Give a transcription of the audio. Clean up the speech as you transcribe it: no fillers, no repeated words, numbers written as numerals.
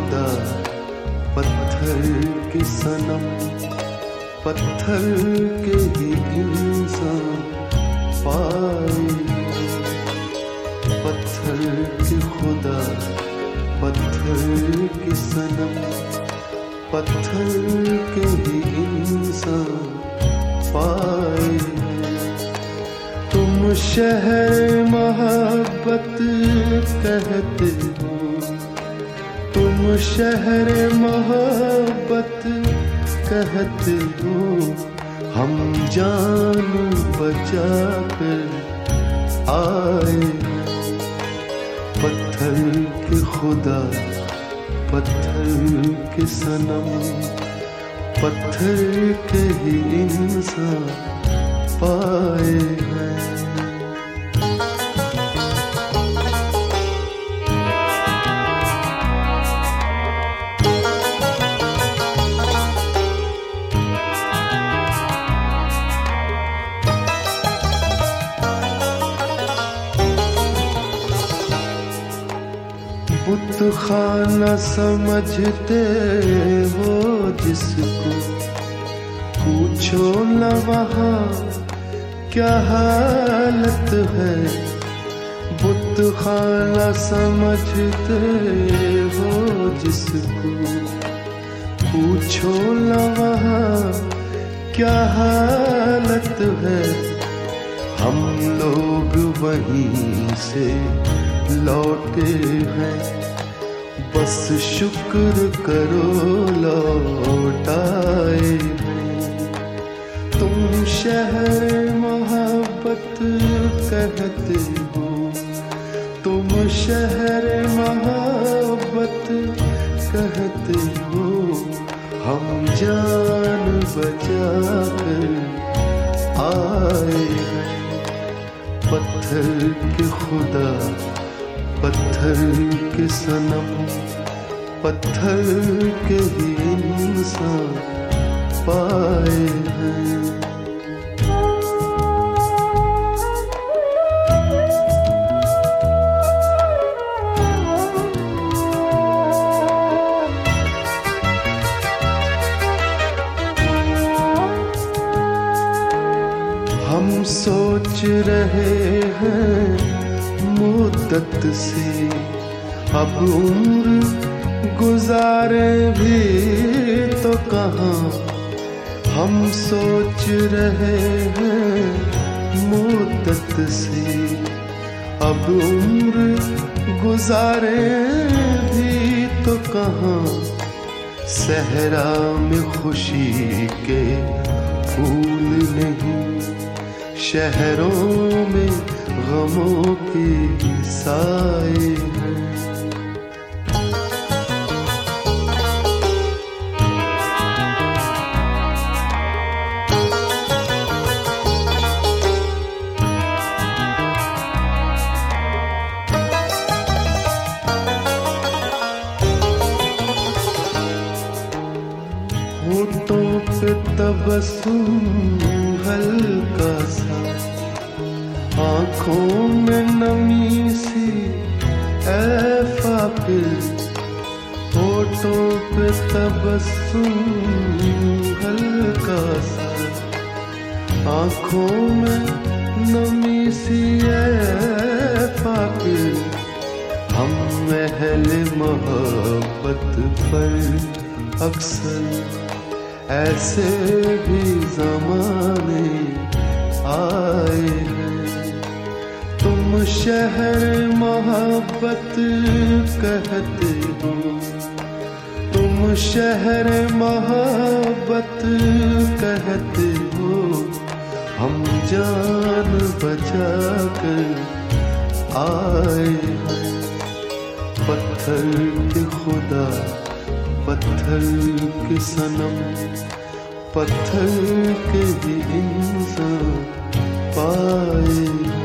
खुदा पत्थर के सनम, पत्थर के ही इंसान पाए। पत्थर के खुदा पत्थर के सनम, पत्थर के ही इंसान पाए। तुम शहर मोहब्बत कहते हो, तुम शहर मोहब्बत कहते हो, हम जान बचा कर आए। पत्थर के खुदा पत्थर के सनम, पत्थर के ही इंसान पाए हैं। बुत खाना समझते हो जिसको, पूछो न वहाँ क्या हालत है। बुत खाना समझते हो जिसको, पूछो न वहाँ क्या हालत है। हम लोग वहीं से लौटे हैं, बस शुक्र करो लौटाए हैं। तुम शहर मोहब्बत कहते हो, तुम शहर मोहब्बत कहते हो, हम जान बचा कर आए हैं। पत्थर के खुदा पत्थर के सनम, पत्थर के ही इंसान पाए हैं। हम सोच रहे हैं मुद्दत से, अब उम्र गुजारे भी तो कहाँ। हम सोच रहे हैं मुद्दत से, अब उम्र गुजारे भी तो कहाँ। सहरा में खुशी के फूल नहीं, शहरों में गमों के साए हैं। होठों पे तबस्सुम हल्का सा, आँखों में नमी सी ऐ फाकिर। होठों पे तबस्सुम हल्का सा, आँखों में नमी सी ऐ फाकिर। हम अहले मोहब्बत पर अक्सर ऐसे भी ज़माने आए हैं। तुम शहर मोहब्बत कहते हो, तुम शहर मोहब्बत कहते हो, हम जान बचा कर आए हैं। पत्थर के खुदा पत्थर के सनम, पत्थर के ही इंसान पाए।